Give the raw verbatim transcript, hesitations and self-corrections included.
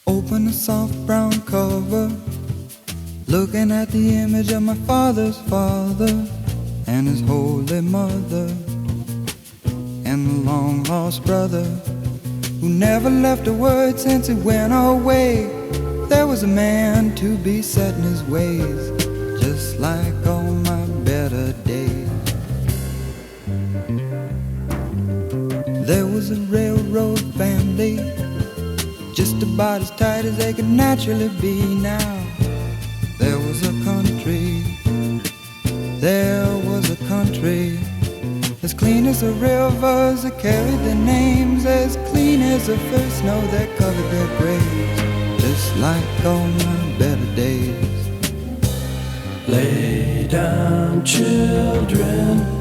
Open the soft brown cover, looking at the image of my father's father and his holy mother, and the long-lost brother who never left a word since he went away. There was a man to be set in his ways, just like all my better days. There was a railroad family, just about as tight as they could naturally be now. There was a country, there was a country, as clean as the rivers that carried their names, as clean as the first snow that covered their graves, just like all my better days. Lay down, children,